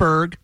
Pittsburgh.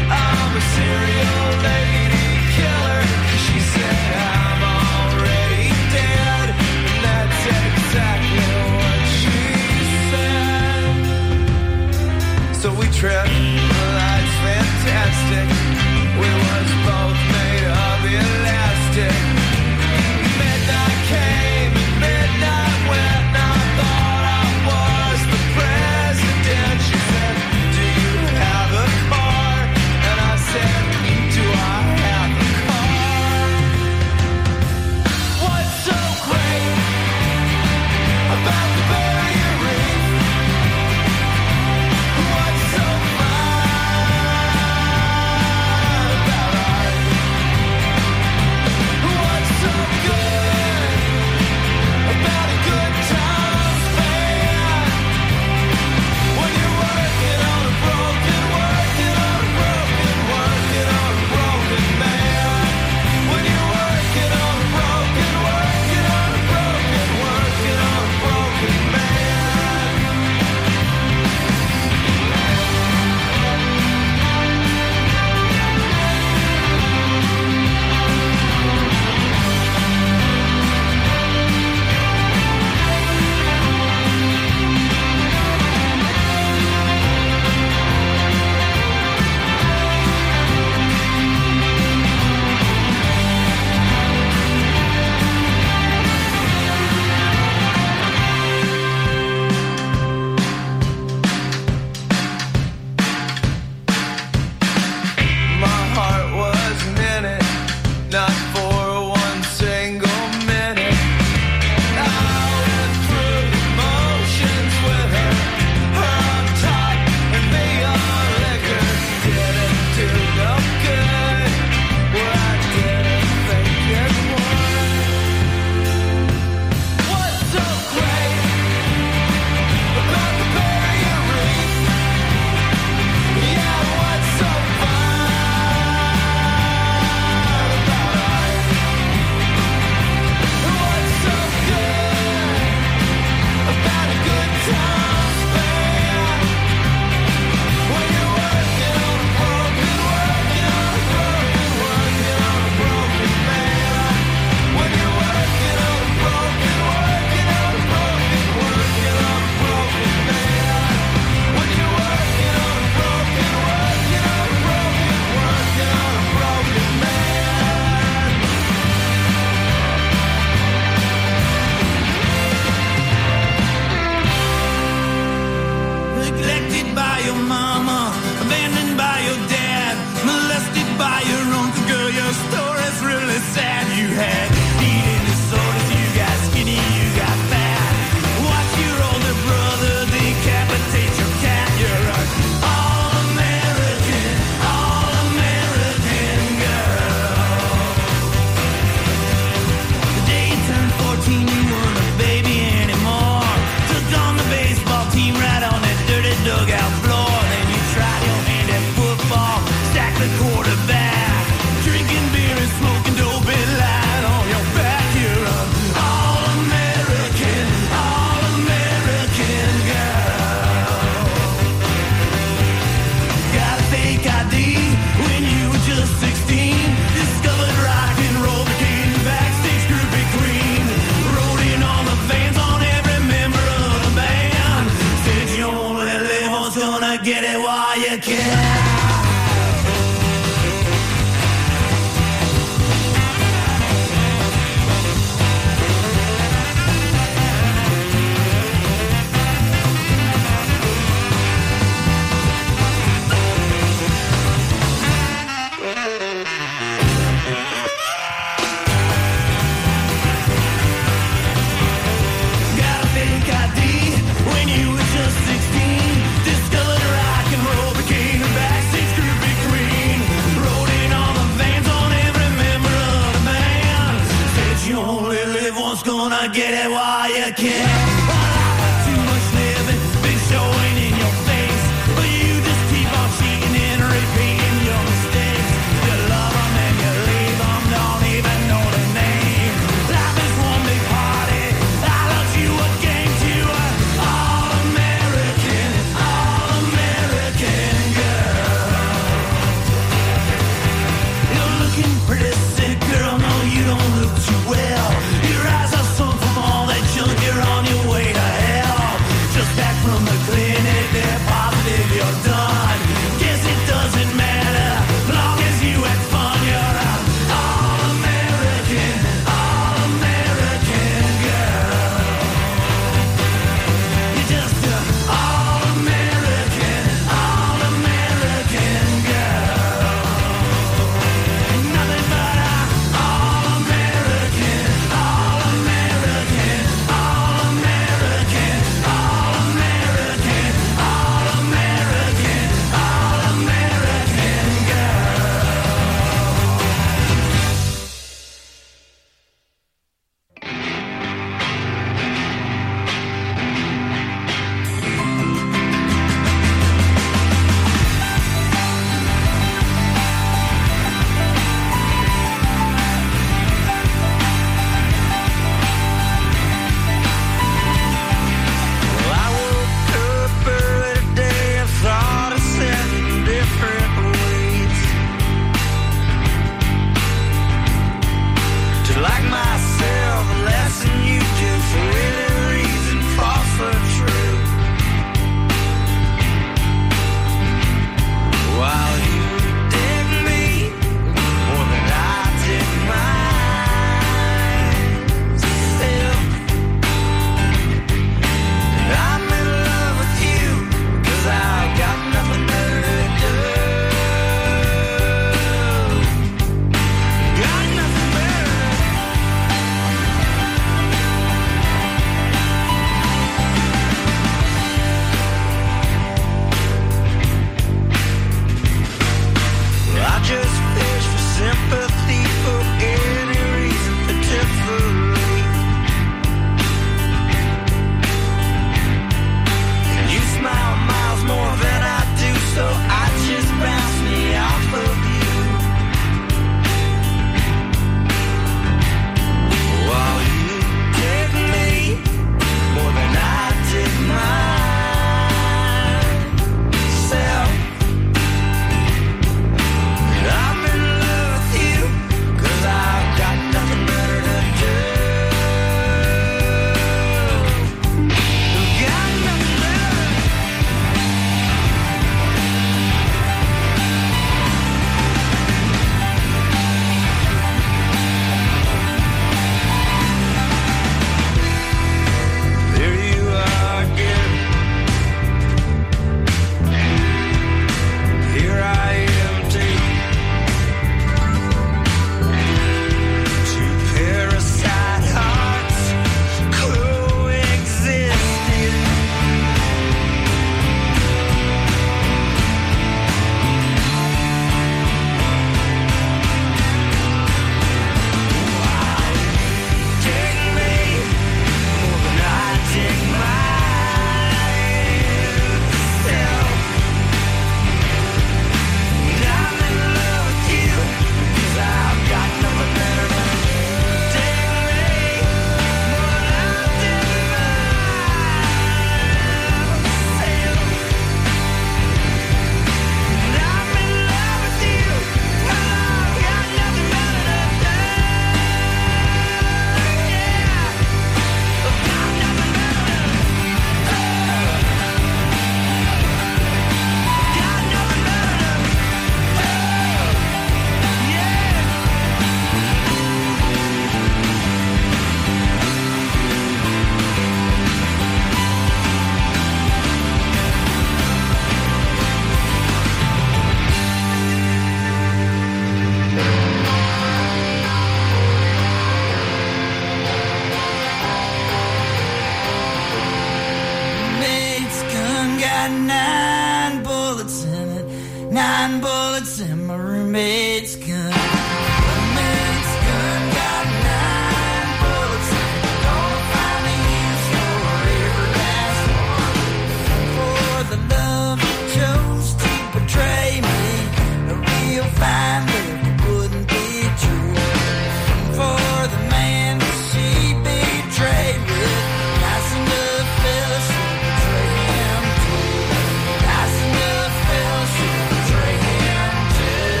got 9 bullets in it, 9 bullets in my roommate's gun. Roommate's gun got 9 bullets in it. Gonna find a use for every last one. For the love you chose to betray me, a real fine love wouldn't be true. For the man that she betrayed with, nice enough fella should betray him too. Nice enough fella should betray him too.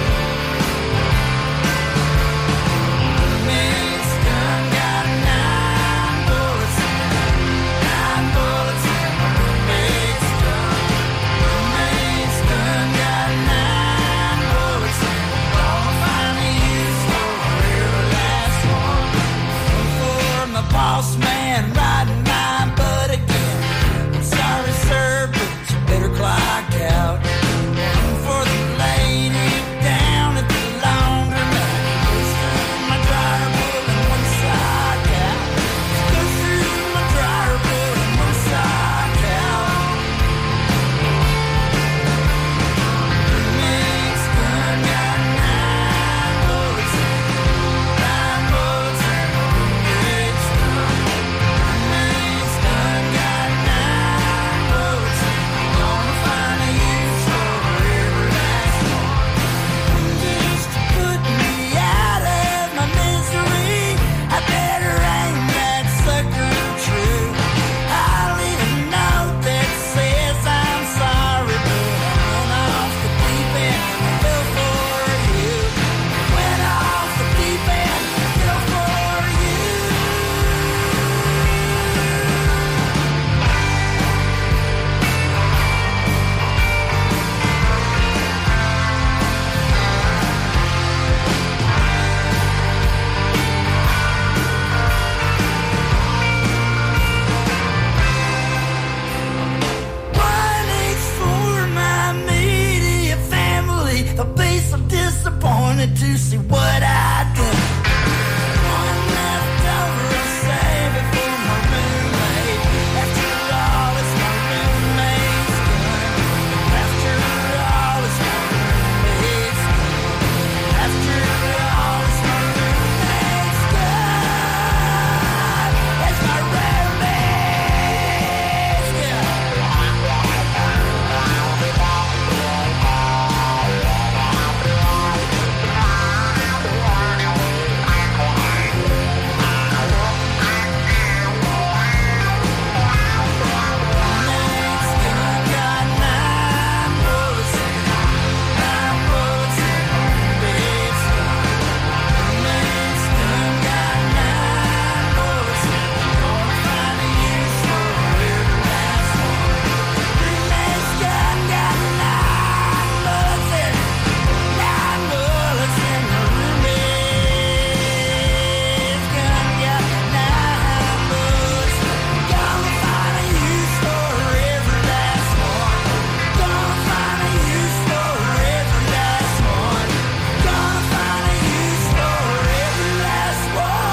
Roommate's gun got 9 bullets in it, 9 bullets in my roommate's gun. Roommate's gun got 9 bullets in it. Gonna find a use for every last one. For my boss man riding my butt again, I'm sorry sir, but you better clock out. For the lady down at the laundromat, goes through my dryer pulling one sock out. Goes through my dryer pulling one sock out. Roommate's gun got 9 bullets in it, 9 bullets in my roommate's gun. Roommate's gun got 9 bullets in it. Gonna find a use for every last one. Just to put me out of my misery, I better aim that sucker true. I'll leave a note that says I'm sorry, but I went off the deep end and fell for you. Went off the deep end and fell for you. One H for my media family. They'll be so disappointed to see what I done. One left over, I'll save it for my roommate. After all, it's my roommate's gun. After all, it's my roommate's gun. After all, it's my roommate's gun. It's my roommate's gun. Roommate's gun got 9 bullets in it, 9 bullets in my roommate's gun. Roommate's gun got 9 bullets in it. Gonna find a use for every last one. Roommate's gun got 9 bullets in it, 9 bullets in my roommate's gun. Got 9 bullets. Gonna find a use for every last one. Gonna find a use for every last one. Gonna find a use for every last one.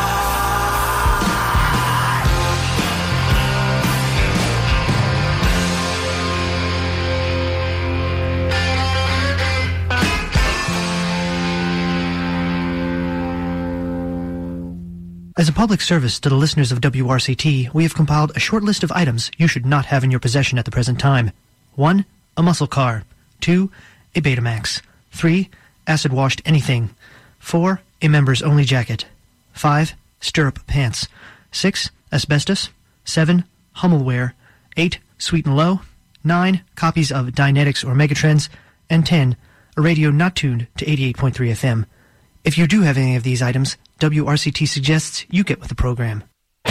As a public service to the listeners of WRCT, we have compiled a short list of items you should not have in your possession at the present time. 1. A muscle car. 2. A Betamax. 3. Acid-washed anything. 4. A members-only jacket. 5. Stirrup pants. 6. Asbestos. 7. Hummelware. 8. Sweet and Low. 9. Copies of Dynetics or Megatrends. And 10. A radio not tuned to 88.3 FM. If you do have any of these items, WRCT suggests you get with the program.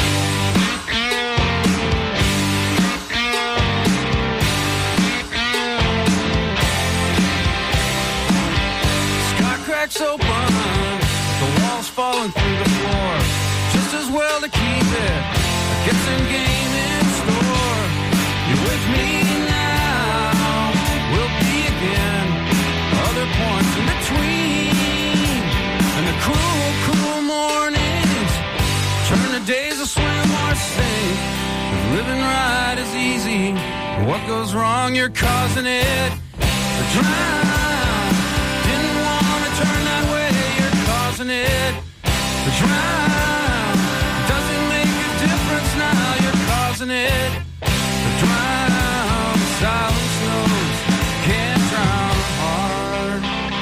Sky cracks open, the walls falling through the floor. Just as well to keep it, a guessing game in store. You're with me now, we'll be again. Other points in between, and the cruel, cruel mornings turn the days to swim or sink. If living right is easy, What goes wrong, you're causing it to drown. Didn't want to turn that way, you're causing it to drown. Doesn't make a difference now, you're causing it to drown. Silence knows, can't drown hard.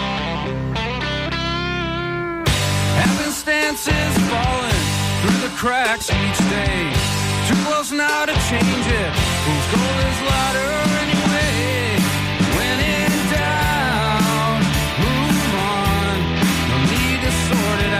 Happenstance is falling through the cracks each day. Too close now to change it. Whose goal is louder anyway? When in doubt, move on. No need to sort it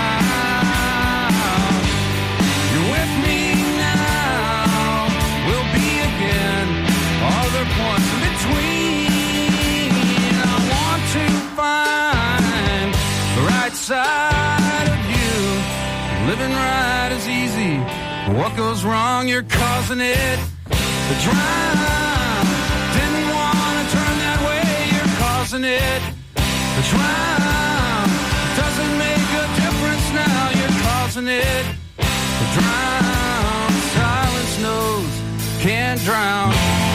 out. You're with me now. We'll be again. All the points in between. I want to find the right side of you. Living right is easy. What goes wrong, you're causing it to drown. Didn't want to turn that way, you're causing it to drown. Doesn't make a difference now, you're causing it to drown. Silence knows, can't drown.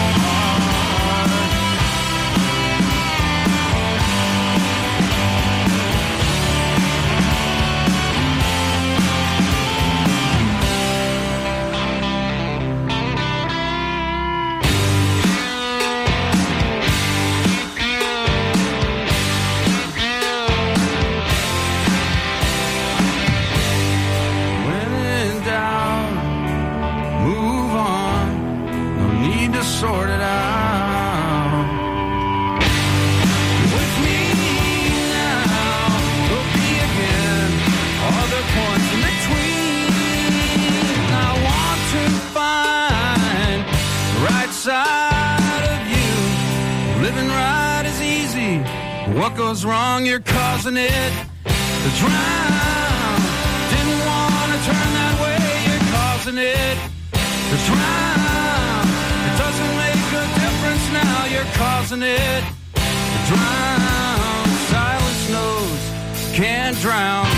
Sort it out. You're with me now. We'll be again. All the points in between. I want to find the right side of you. Living right is easy. What goes wrong, you're causing it to drown. Didn't want to turn that way, you're causing it to drown. Doesn't make a difference now, you're causing it to drown. Silence knows, can't drown.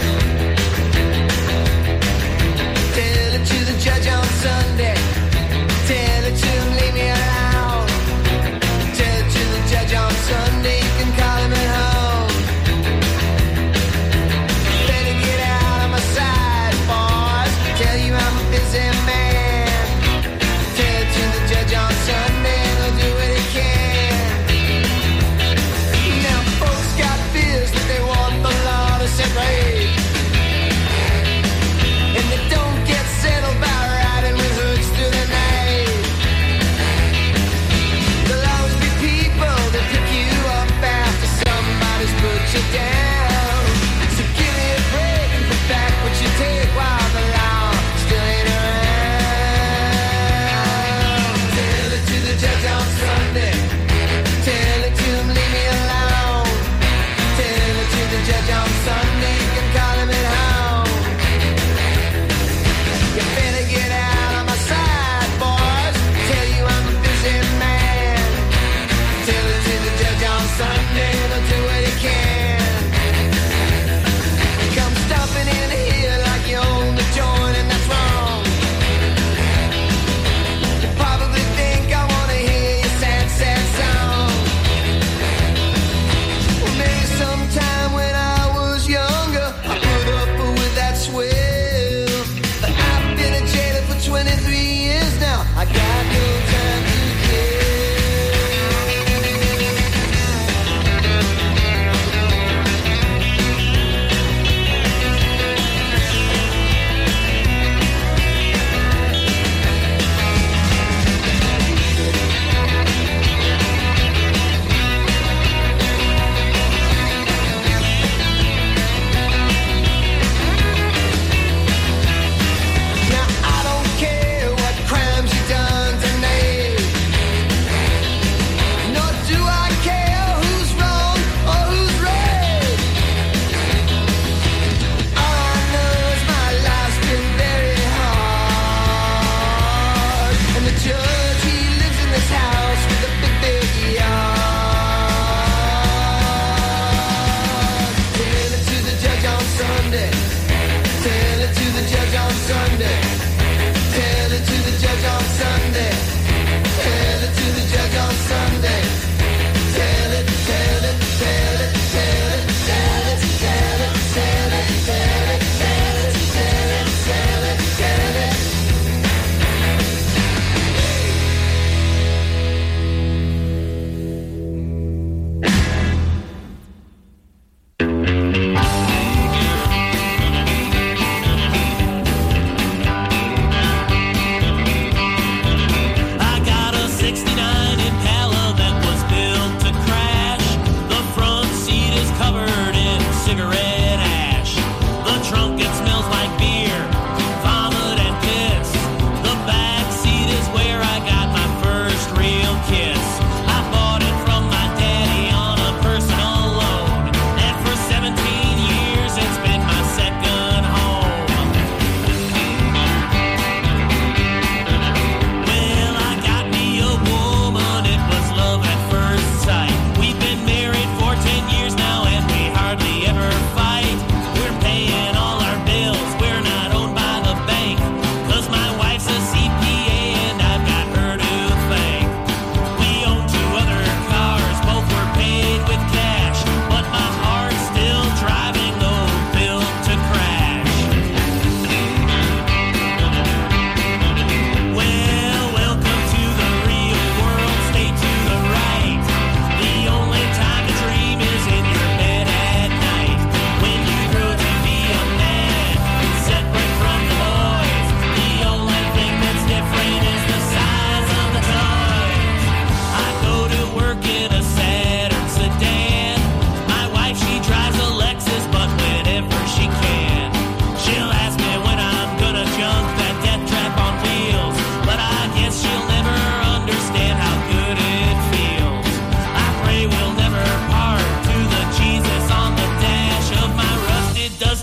Sunday,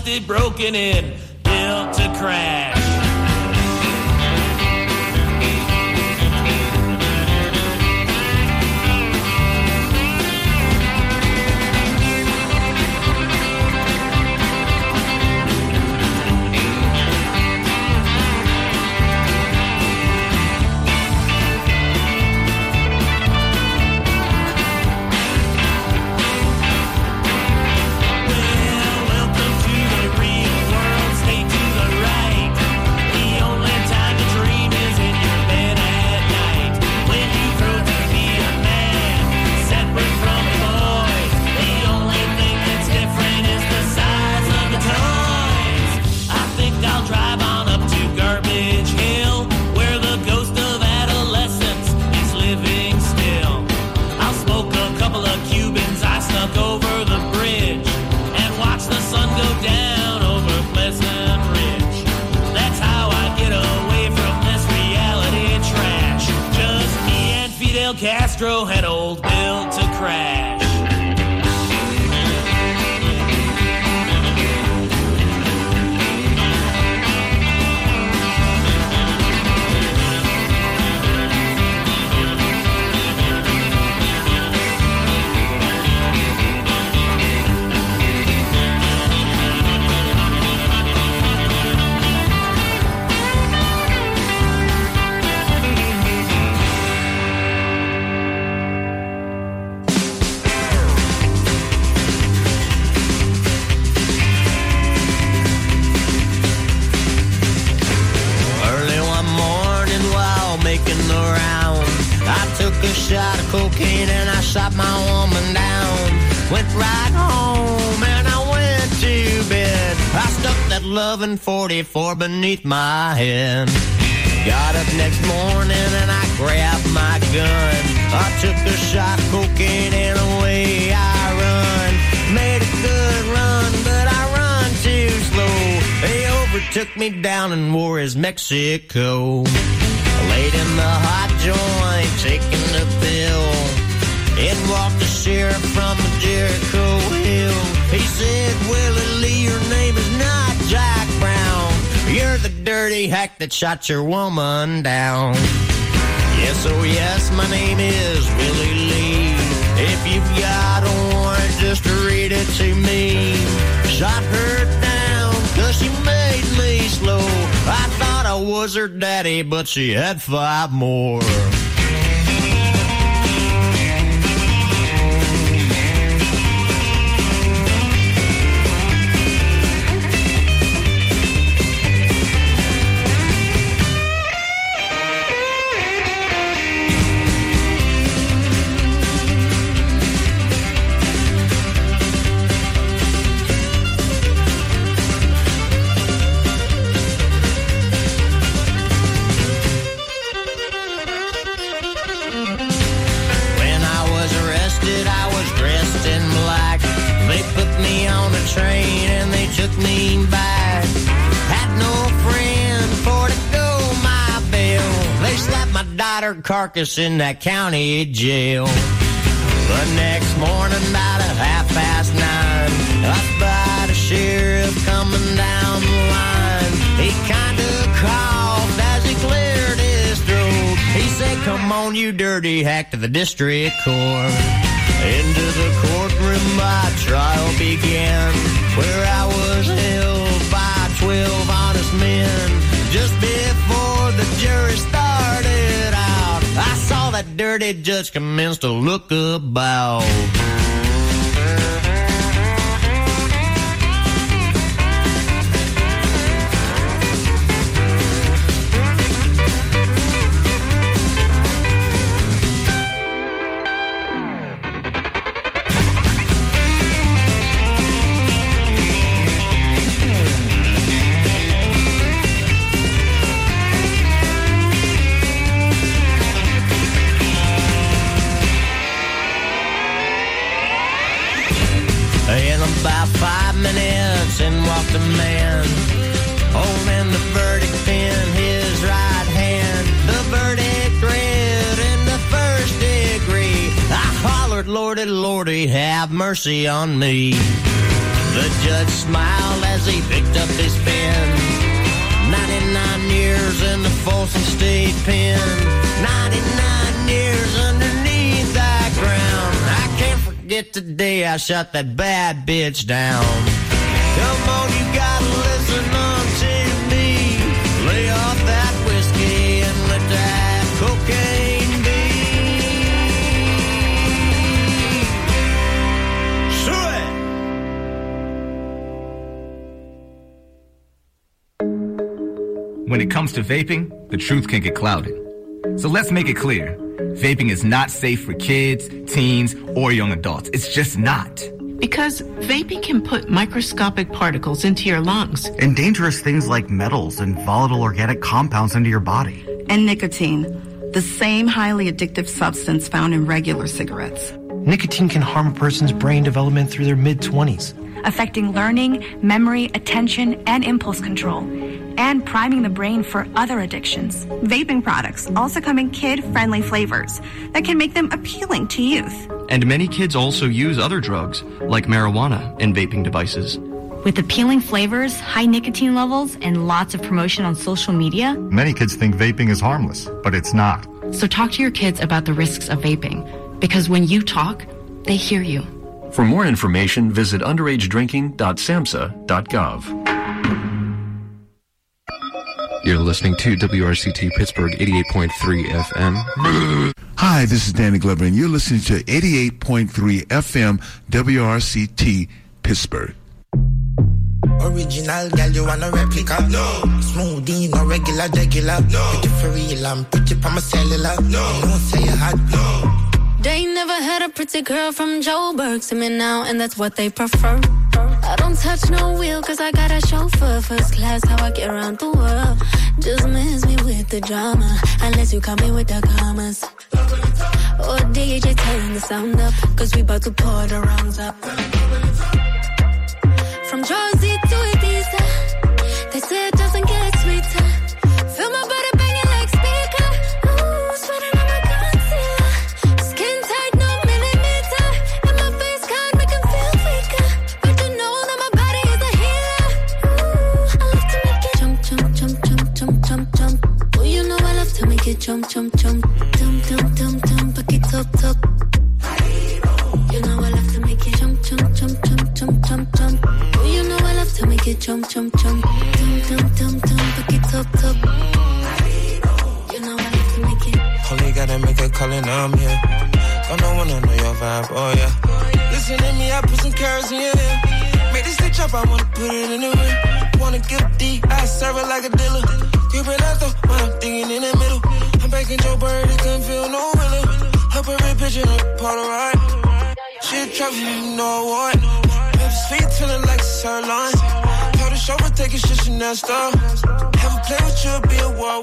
busted, broken in, built to crash. Castro had old built to crash. A shot of cocaine and I shot my woman down. Went right home and I went to bed. I stuck that loving 44 beneath my head. Got up next morning and I grabbed my gun. I took a shot of cocaine and away I run. Made a good run, but I run too slow. They overtook me down in Juarez, Mexico. Laid in the hot joint, taking the pill. In walked the sheriff from Jericho Hill. He said, Willie Lee, your name is not Jack Brown. You're the dirty hack that shot your woman down. Yes, oh yes, my name is Willie Lee. If you've got a warrant, just read it to me. Shot her down, 'cause she made me slow. I thought I was her daddy, but she had 5 more. Train and they took me back. Had no friend for to go my bail. They slapped my daughter carcass in that county jail. The next morning about 9:30, I spied a sheriff coming down the line. He kinda coughed as he cleared his throat. He said, "Come on, you dirty hack, to the district court." Into the courtroom my trial began, where I was held by 12 honest men. Just before the jury started out, I saw that dirty judge commence to look about. In about 5 minutes, in walked a man, holding the verdict in his right hand. The verdict read in the first degree. I hollered, "Lordy, Lordy, have mercy on me." The judge smiled as he picked up his pen. 99 years in the Folsom State Pen. 99 years underneath that ground. I can't forget the day I shot that bad bitch down. Come on, you gotta listen unto me. Lay off that whiskey and let that cocaine be. When it comes to vaping, the truth can get clouded. So let's make it clear. Vaping is not safe for kids, teens, or young adults. It's just not. Because vaping can put microscopic particles into your lungs. And dangerous things like metals and volatile organic compounds into your body. And nicotine, the same highly addictive substance found in regular cigarettes. Nicotine can harm a person's brain development through their mid-20s. Affecting learning, memory, attention, and impulse control, and priming the brain for other addictions. Vaping products also come in kid-friendly flavors that can make them appealing to youth. And many kids also use other drugs, like marijuana, in vaping devices. With appealing flavors, high nicotine levels, and lots of promotion on social media, many kids think vaping is harmless, but it's not. So talk to your kids about the risks of vaping, because when you talk, they hear you. For more information, visit underagedrinking.samhsa.gov. You're listening to WRCT Pittsburgh 88.3 FM. Hi, this is Danny Glover, and you're listening to 88.3 FM WRCT Pittsburgh. Original gal, you want a replica? No. Smoothie, no regular. No. Pretty for real, I'm pretty for my cellular. No. Don't say you hot. No. They never had a pretty girl from Joburg. See me now, and that's what they prefer. I don't touch no wheel, cause I got a chauffeur. First class, how I get around the world. Just miss me with the drama, unless you come in with the commas. Or DJ turn the sound up, cause we about to pour the rounds up. From Jersey to Ibiza, they say it doesn't get sweeter. Feel my body banging like speaker. Ooh, sweating on my concealer. Skin tight, no millimeter. And my face can't make him feel weaker. But you know that my body is a healer. Ooh, I love to make it jump, jump, jump, jump, jump, jump, jump. Oh, you know I love to make it jump, jump, jump. Dum, dum, dum, dum, back it up, up. You know I love to make it jump, jump, jump, jump, jump, jump, jump. You know I love to make it jump, jump, jump. Dum, dum, dum, dum, back it up, up. You know I love to make it. Only gotta make a call and I'm here. Don't know wanna know your vibe, oh yeah. Listen to me, I put some carrots in your ear. Make this stitch up, I wanna put it in the ring. Wanna get deep, I serve it like a dealer. Creeping out though, when I'm thinking in the middle. I'm back in Joe Bird, it couldn't feel no realer. Up every picture, up Polaroid. Shit trap, you know what? Sweet feeling like sirloin. Told the chauffeur take a shit Chanel style. Have a play with you, be a war.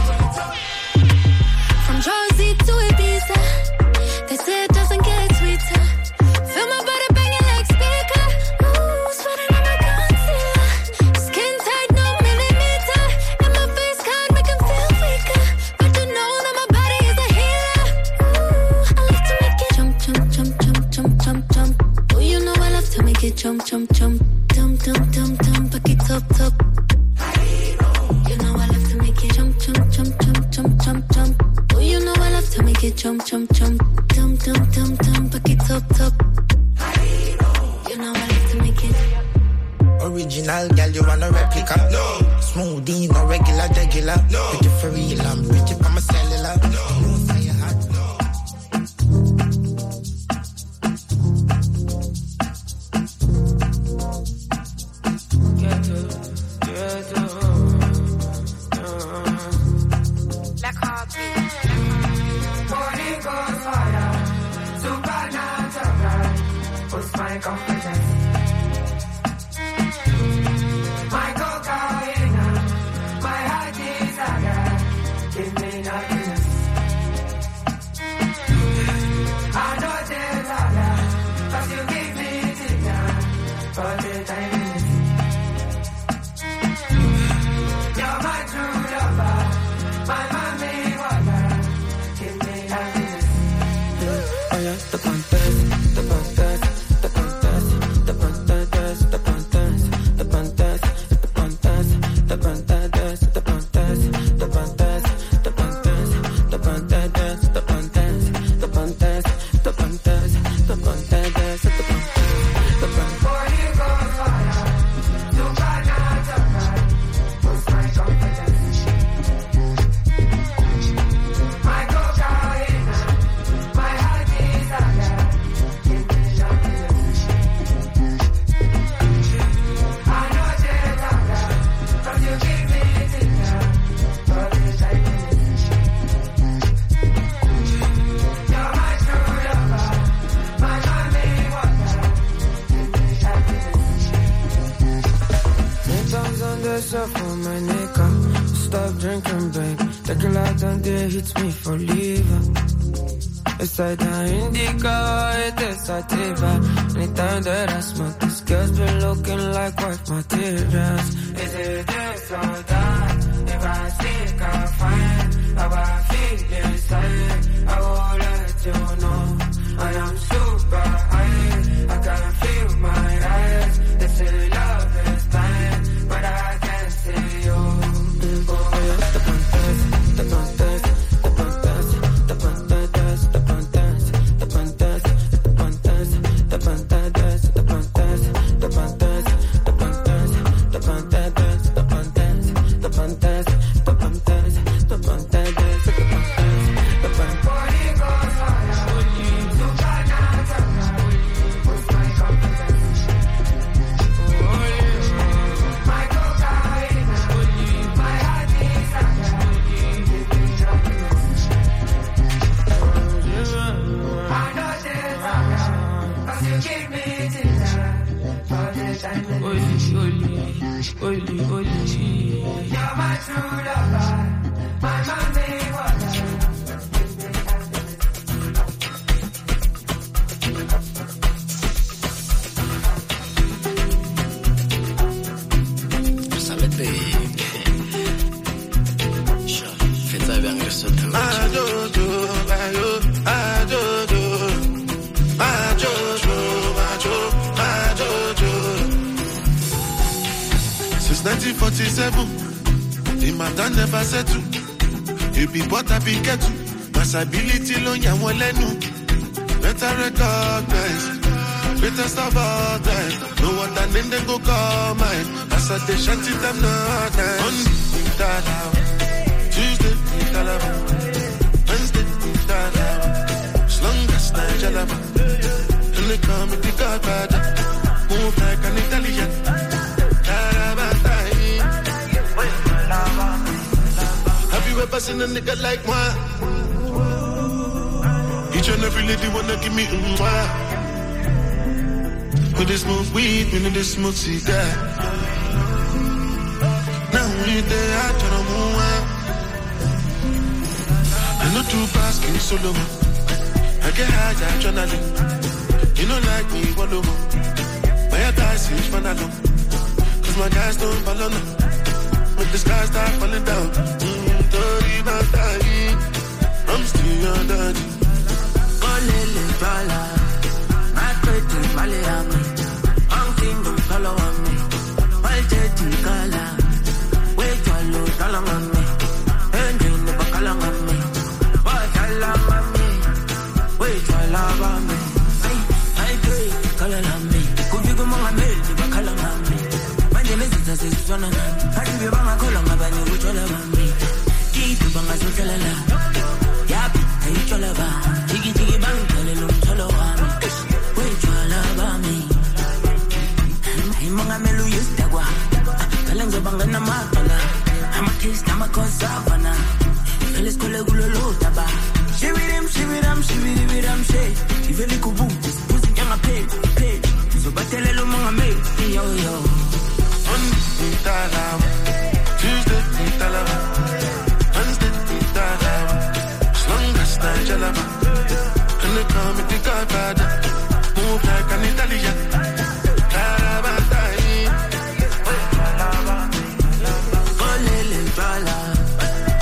From Jersey to Ibiza, they say it doesn't get sweeter. Feel my body banging like speaker. Ooh, sweating on my concealer. Skin tight, no millimeter. And my face can't make him feel weaker. But you know that my body is a healer. Ooh, I love to make it jump, jump, jump, jump, jump, jump, jump. Oh, you know I love to make it jump, jump, jump. Dum, dum, dum, dum, back it up, up. You know I love to make it jump, jump, jump, jump, jump, jump, jump. Oh, you know I love to make it jump, jump, jump. Dum, dum, dum, dum, back it up, up. You know I love to make it. Original gal, you want a replica? No. Smoothie, no regular. No. Pretty for real, I'm pretty for my cellular. No. Don't say you hot. My confidence, my cocaine, my heart desire, give me happiness. I know there's other, cause you give me dinner for the time. You're my true lover, my mommy water, give me happiness. Oh yeah, the contest, the contest. The this up for my nigga. Stop drinking, babe. The girl out down there hits me for leaving. It's like the indica, it is sativa. Anytime that I smoke, this girl's been looking like white materials. Is it this or that? If I think I find how I feel inside, I will let you know. I am super high, I can feel my eyes. They say love is blind, but I can't see you. Oh, yeah, the fantasy, the fantasy. Ability lo yan won lenu. Better recognize, greatest of all time. No other name they go call mine. As I dey shanty them not nice. Monday, Dalawa. Tuesday, Dalawa. Wednesday, Dalawa. As long as Nigelaba. And they call me the Godfather. Move like an Italian. Have you ever seen a nigga like mine? Each and every lady wanna give me mwah. When they smoke weed, when they smoke cigar. Now we there, I turn on mwah. I know too fast, can you solo me? I get high, I journaling. You don't like me, follow me. My advice is fun alone. Cause my guys don't follow me. When the sky start falling down. Dirty about dying. I'm still under you. Lele bala, my pretty Malayami, I'm kingdom color on me, my jetty color, wait a low color on me, and you never color on me, but I love on me, wait a love on me, I pray, color on me, could you go on me, you color on me, my name is one of them, I give you a color on my new which all on me, keep you on my social life, yap, I tell about. Tiki bang, tell him follow me. Wait for love me. I'm a melu used to go. Telling the bang na matala. I'm a kiss, I'm a consavana. Fellas call a gulu taba. She with him, she. If you look boot, pussy young a pay. So but tell him I'm a yo. Monday, Dalawa. Tuesday, Dalawa. Wednesday, Dalawa. As long as Nigelaba. And they call me the Godfather. Move like an Italian. Oh, Lele, Bala.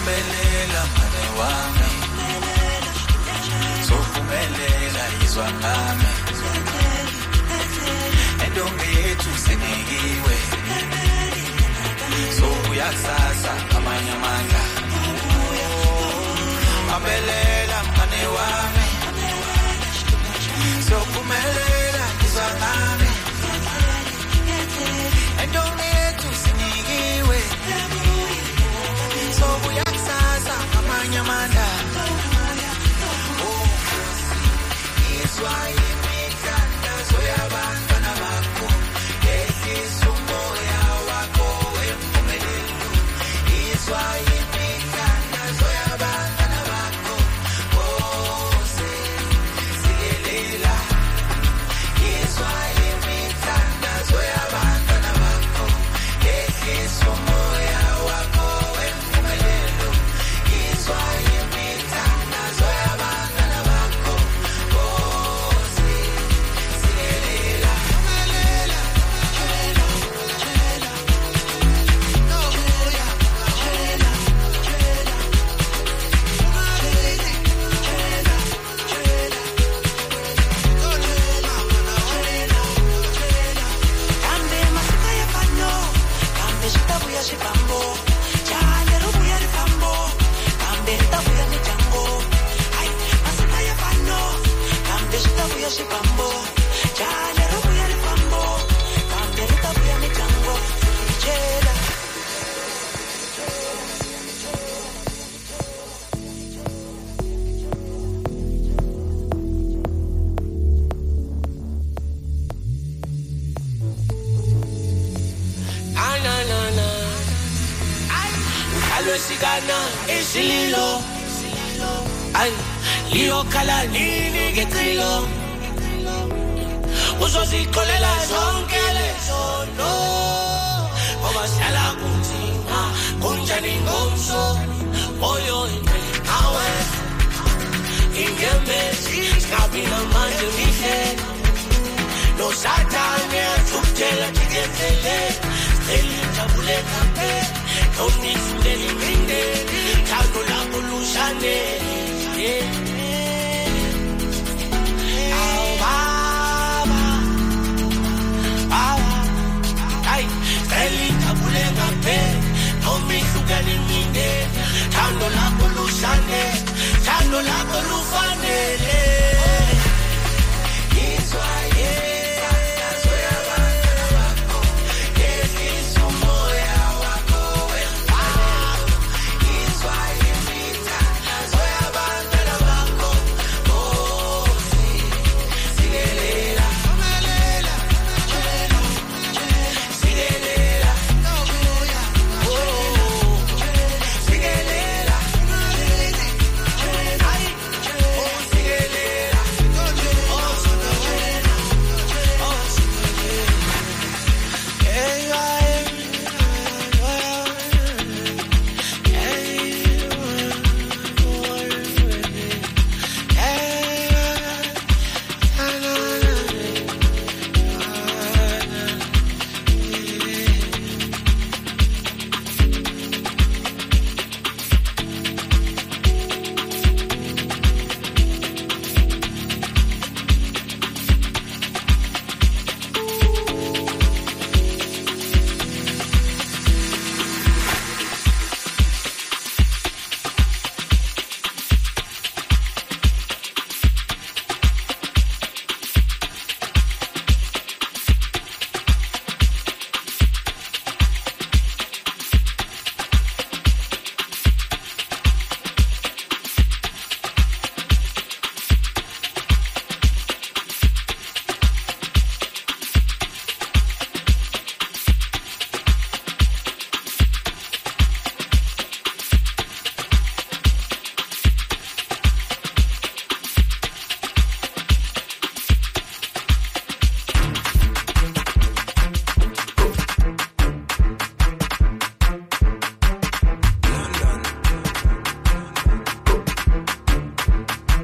Phumelela mane wami Sophumelela izwa ngami Entombi yethu sinikiwe Sokuyakusasa amanye amandla Phumelela mane wami Sophumelela izwa ngami Entombi yethu sinikiwe Sokuyakusasa amanye amandla Izwa imithandazo yabantwana bakho Yehlisa umoya wakho wempumelelo Izwa imithandazo yabantwana bakho sikelela Izwa imithandazo yabantwana bakho Yehlisa umoya wakho wempumelelo Izwa imithandazo yabantwana bakho Sikana isililo ay liyo kala nini ngecilo uzozixolela zonke lezono ngoba sihlala kunzima kunjani ngomso moyo awe ingemesi skabina manje mihle no satane athuthela tiketele elinjabule kampe don't need to let it ring there. Tango la pollushane. Oh, baba. Baba. Ay, Feli tabule ngape. Don't need to let it ring there. Tango la pollushane. Tango la polufane. It's why,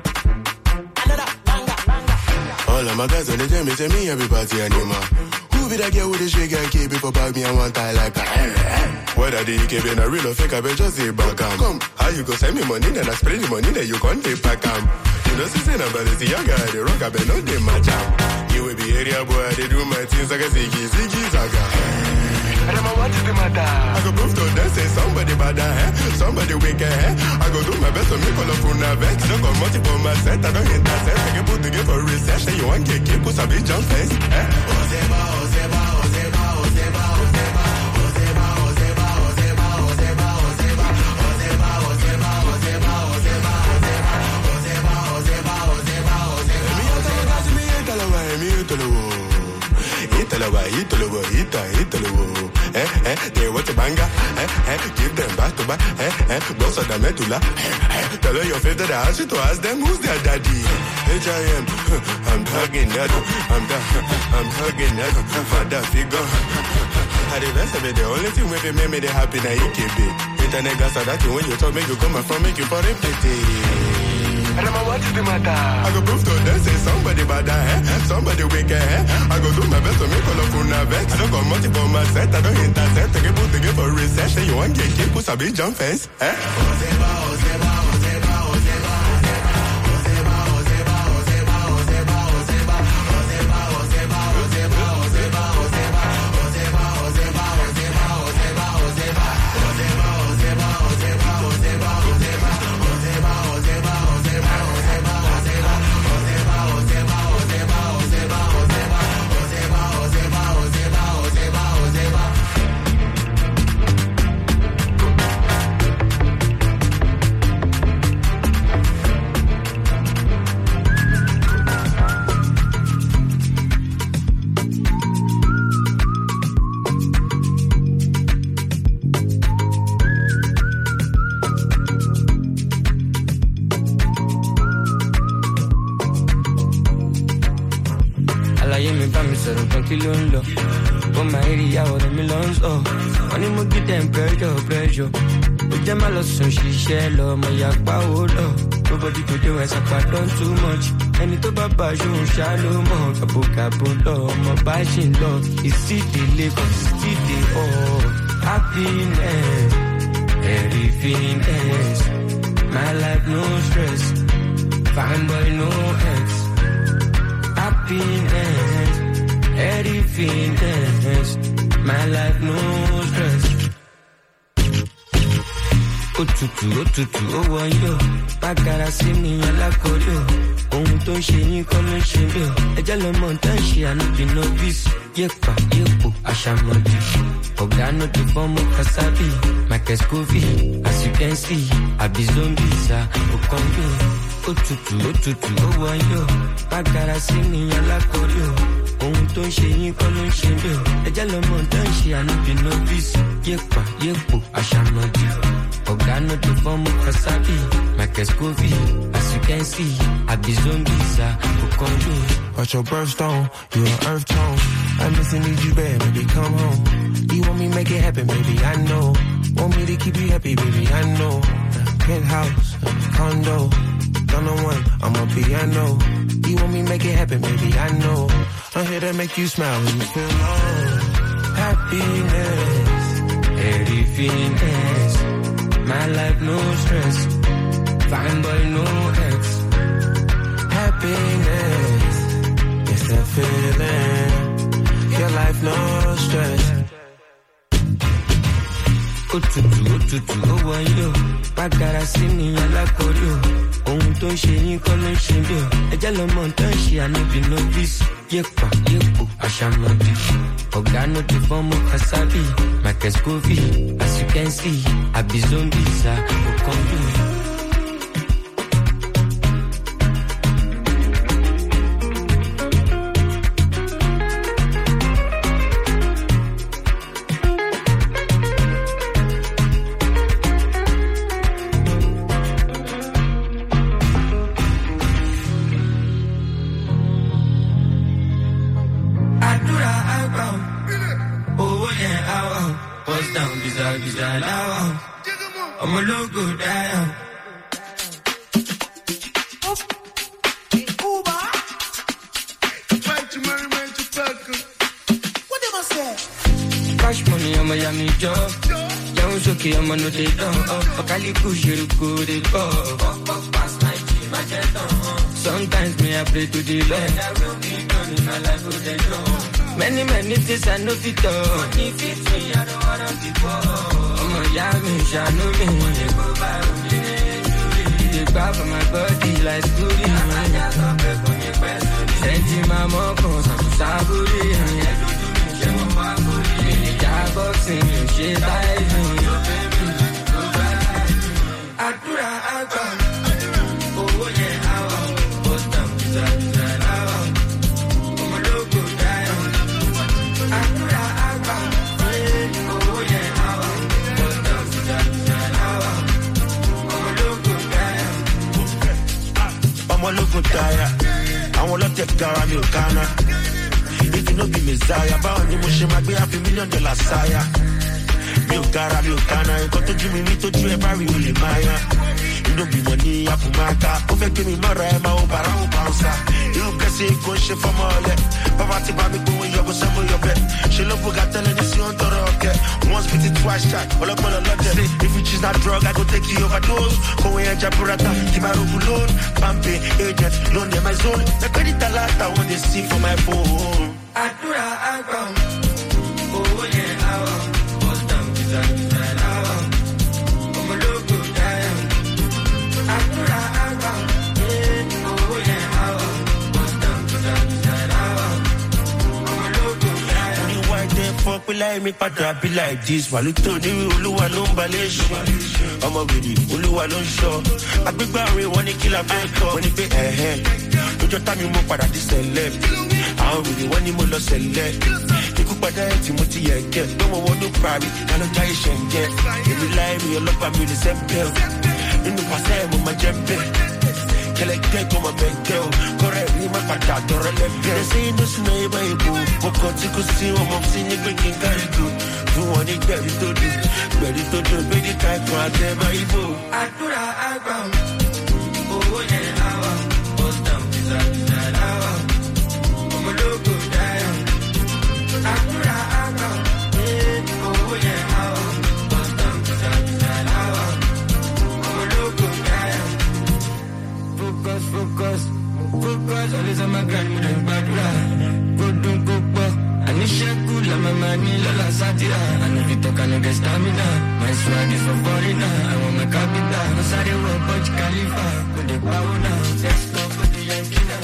My guys on the jam, they tell me everybody animal. Who be that girl with the shake and keep it for bag me and one tie like that. Whether the EKB in a real or fake, I bet just say back come. How you go send me money, then I spray the money, then you can't take back You know, see, I'm about to see young guy, the rock, I bet no day my jam. You will be area boy, they do my things like a ziggy, zaga. And I'm what is the matter? I go prove to them, say somebody bad, somebody wicked, I go do my best to make all of you nervous. I don't come multiple my set, I don't hit that set. I can put together for research, then you want to get cause I be jump fence. Ozeba. They want to banga, give them back to back, boss of the medulla. Tell her your favorite that I ask you to ask them who's their daddy. H.I.M. I'm hugging that, I'm hugging that, father figure. At the best of it, the only thing with me they happy na EKB. Internet gas are that when you talk, make you come from, make you for a pity. And I'm what is the matter? I go prove to them, say somebody bad, somebody wicked, I go do my best to make all of you nervous. I don't come multiple my set, I don't intercept, I can put together for research, then you want to get kicked, cause I be jump fence, Ozeba. For my area, or the millions, money mo get them pressure. With them, I lost some shit, my yakpa, nobody could do as I done too much. And it's about Bajo, shallow, more, Kabuka, my bashing love. It's city live, city, happiness, everything is. My life, no stress, fine boy, no ex. Happiness. Everything else, my life no stress. Otutu, oh yo, bagara see me alakoyo. Ohun tó ṣe yín kọ́ ló ṣe mí o. Ẹjẹ́ lọ́mọ tán ṣe ànúbì novice. Yepa, aṣamọ̀dì. Ọ̀gá no dey form of kasabi. Michael Scoville, as you can see, I be zombies, okonjo. Otutu, oh yo, bagara see me alakoyo. Ohun tó ṣe yín kọ́ ló ṣe mí o. Ẹjẹ́ lọ́mọ tán ṣe ànúbì novice. Yepa, aṣamọ̀dì. Ọ̀gá no dey form of kasabi. Michael Scoville, as you can see, I be zombies, okonjo. Watch your birthstone, you an earth tone. I miss and need you bad, baby, come home. You want me make it happen, baby, I know. Want me to keep you happy, baby, I know. Penthouse, condo, don't know one, I'm a piano. You want me make it happen, baby, I know. I'm here to make you smile when you feel low. Happiness, everything is. My life, no stress. Fine boy, no ex. Happiness, it's that feeling. Your life, no stress. Otutu, oh yo, bagara see me alakoyo. Ohun tó ṣe yín kọ́ ló ṣe mí o. Ẹjẹ́ lọ́mọ tán ṣe ànúbì novice. Yepa, aṣamọ̀dì. Ọ̀gá no dey form of kasabi. Michael Scoville, as you can see, I be zombies, okonjo. I'm a logo down. What the Miami job. Young Shoki, I'm on the day done. Kaliku, Shiruku, they go. Sometimes me, I pray to the Lord. Many things I know fit done. If it's me, I don't wanna be poor. I'm a Yami, Shano me. They grab for my body like Scooby. Senti my mom, Saburi. Boxing, shit, I do. Adura, Agba. Oh, yeah, I want. Post them, I'm a local guy. Adura, Agba. Oh, yeah, I want. Post them, I'm a local guy. I'm a local guy. I want to take care of you, Ghana. If you no be Messiah, bound you must have $1 million sire. You gotta be Ghana, got to Jimmy to do every only Maya. You don't be money, I put my car, over me, Mara, my own barrel bouncer. You can see a good shit from all that. Papa, Tiba, going over some of your bed. She love who got telling this on the rocket. Once bit it, twice shot, all up on a lot. If you choose that drug, I go take you overdose. Go in Jaburata, Tibaru Bulon, Pampe, agent, loan in my zone. The credit a lot, I want to see for my phone. Adura, Agba. Oh, yeah, I want. Post them, I'm a local guy. Adura, Agba. Oh, yeah, I want. Post them, I'm a local guy. Only why they fuck me like me, but I be like this. While you told me, Uluwa no mbalesh. I'm a baby, Uluwa no show. I be barry, want to kill a fake. When you pay ahead, you just tell me more para this celeb. I don't really want him to sell it. You could buy that Timothy get. Don't want to party, can't try and get. If you lie, me, you'll look at me the same pill. In the past, I'm my jump. Collect on my bed, girl. Correct me, my pata, or a left. They say this neighbor, what got to see what I'm seeing, bringing very good. You want it ready to do, ready to do, ready to try to attend my boo. Adura, Agba. Oh, yeah, I want. Post them, I'm a local guy. Adura, Agba. Oh, yeah, I want. Post them, I'm a local guy. Focus. Always on my grind, with a bad ride. Go do, I need share good, like my money, la satira. And if you talk, I get stamina. My swag is for foreigner. I want my capital. No sorry, we're Burj Khalifa. Put the power now. Let's go for the Yankee now.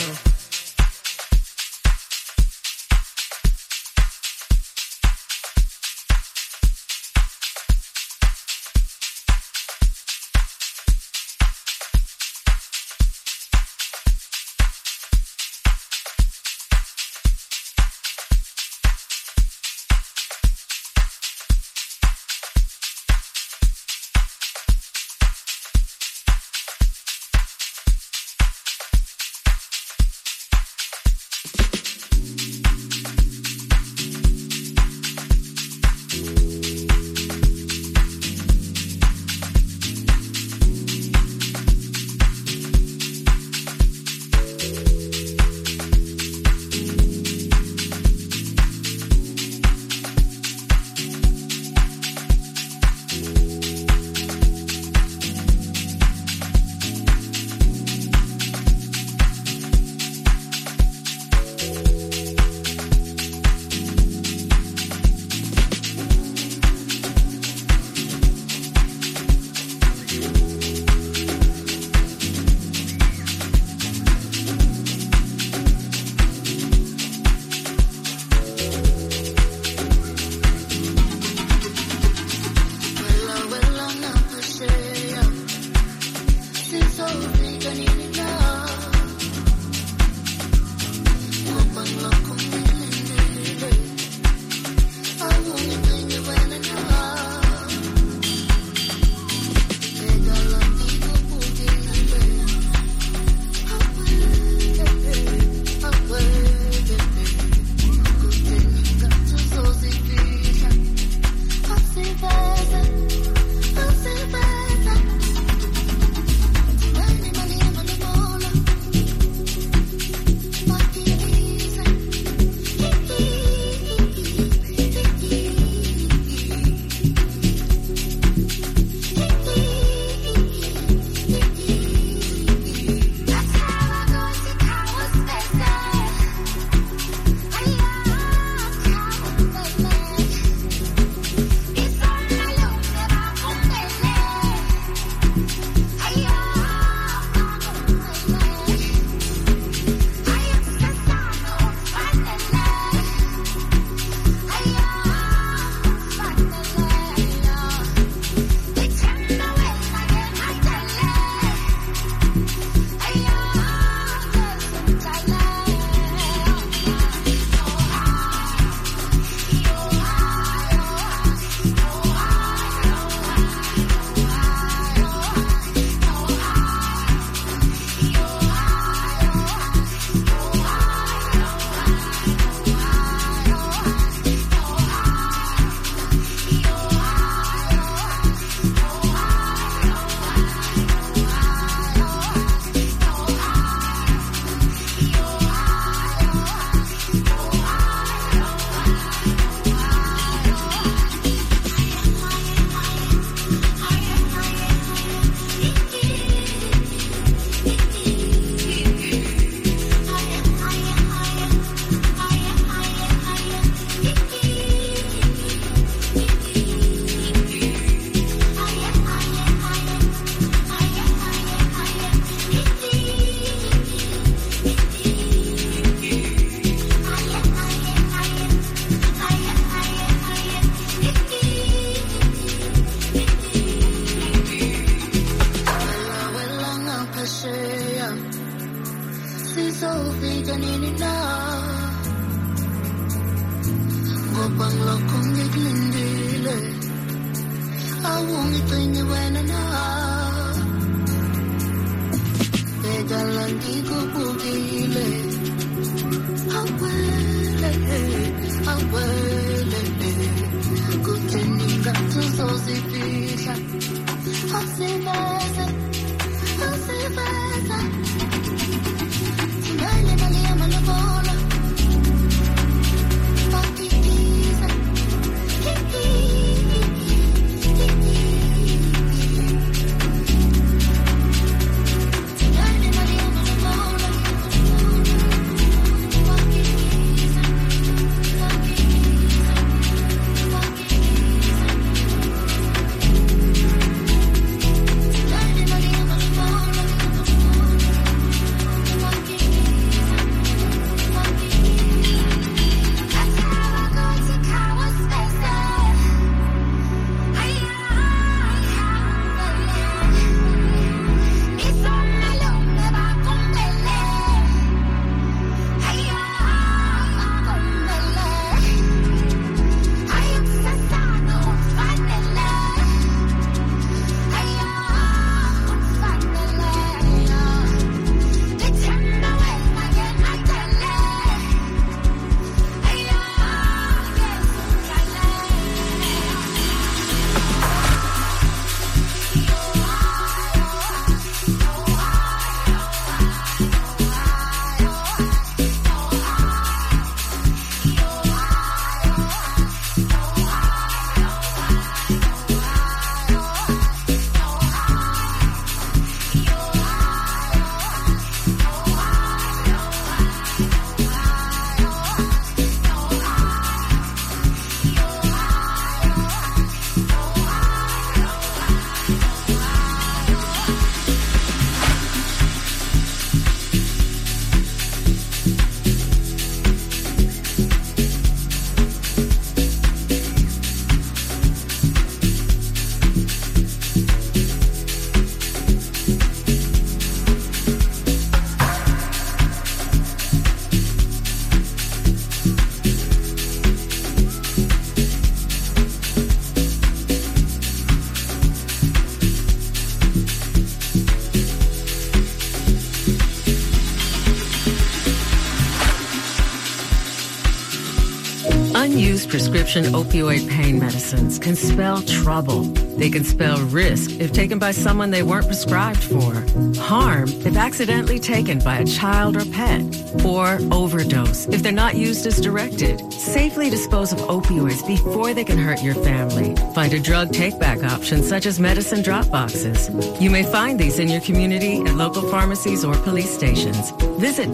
nini na ngopang lokong iglindile awong ito'y wena na pegalan di ko pugile awele kutening gato sosipisa osibasa Timale malia malabola Pakitiza Timale malia malabola Unused prescription opioid pain medicines can spell trouble. They can spell risk if taken by someone they weren't prescribed for, harm if accidentally taken by a child or pet, or overdose if they're not used as directed. Safely dispose of opioids before they can hurt your family. Find a drug take-back option such as medicine drop boxes. You may find these in your community at local pharmacies or police stations. Visit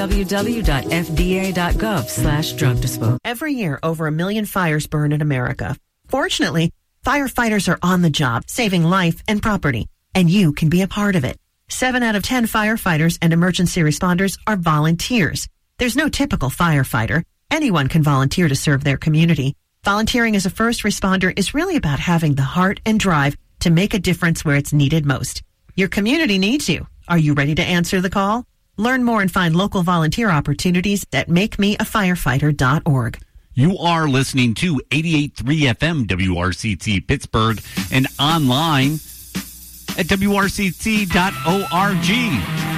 www.fda.gov/drug disposal. Every year, over 1 million fires burn in America. Fortunately, firefighters are on the job, saving life and property, and you can be a part of it. 7 out of 10 firefighters and emergency responders are volunteers. There's no typical firefighter. Anyone can volunteer to serve their community. Volunteering as a first responder is really about having the heart and drive to make a difference where it's needed most. Your community needs you. Are you ready to answer the call? Learn more and find local volunteer opportunities at makemeafirefighter.org. You are listening to 88.3 FM WRCT Pittsburgh and online at WRCT.org.